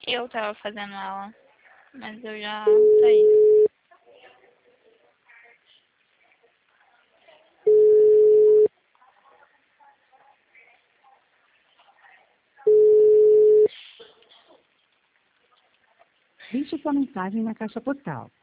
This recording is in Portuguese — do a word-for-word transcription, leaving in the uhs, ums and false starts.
Eu tava fazendo aula, mas eu já saí. Deixe sua mensagem na caixa postal.